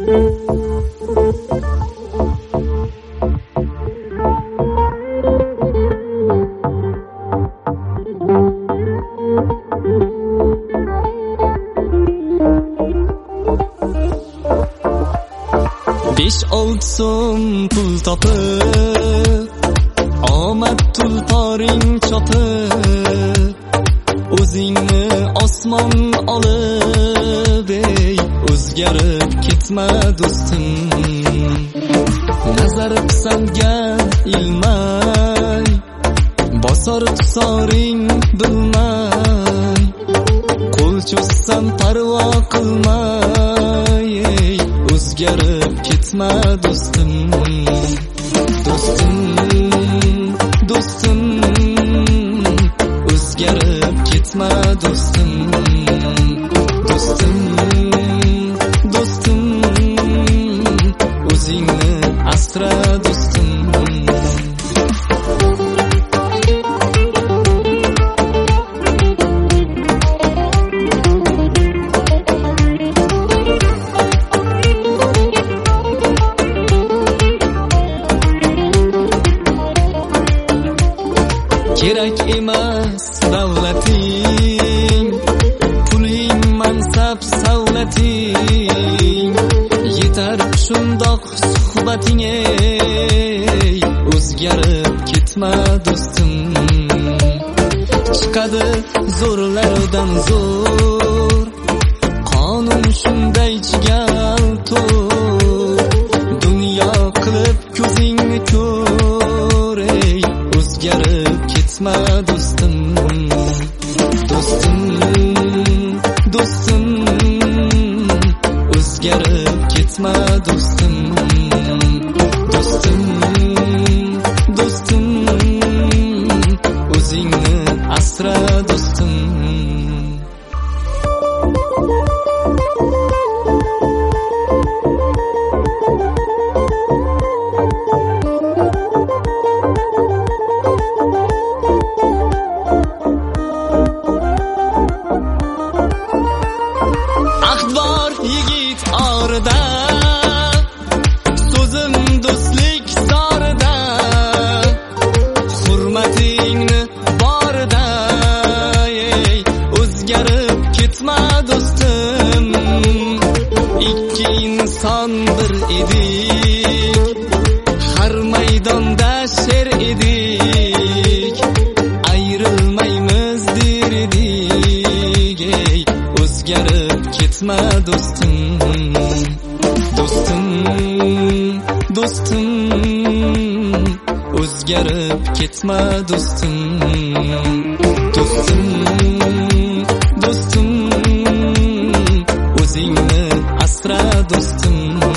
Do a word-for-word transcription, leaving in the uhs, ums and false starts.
Besh olti so'm pul topib, omad tulporing chopib, o'zingni osmon olib, ey o'zgarib ketma do'stim. Nazar qilsanga ilmay, bosar tusoring bilmay, qo'l cho'zsam parvo qilmay, ey o'zgarib ketma do'stim. Do'stim, do'stim, o'zgarib ketma do'stim. Do'stim, do'stim, o'zingni asra do'stim. Kerak emas davlating, puling, mansab, savlating, yetar shundoq suhbating, ey o'zgarib ketma do'stim. Chiqadi zo'rlardan zo'r, qonun shunday chigal to'r, dunyo qilib ko'zingni ko'r, ey o'zgarib ketma do'stim. Do'stim, do'stim, o'zgarib ketma do'stim. Do'stim, do'stim, o'zingni asra do'stim. Yigit orida, so'zim do'stlik zorida, hurmatingni borida, ey o'zgarib ketma do'stim. Ikki inson bir edik, har maydonda sher edik, ayrilmaymiz der edik, ey o'zgarib ketma do'stim. Do'stim, do'stim, o'zgarib ketma do'stim. Do'stim, do'stim, o'zingni asra do'stim.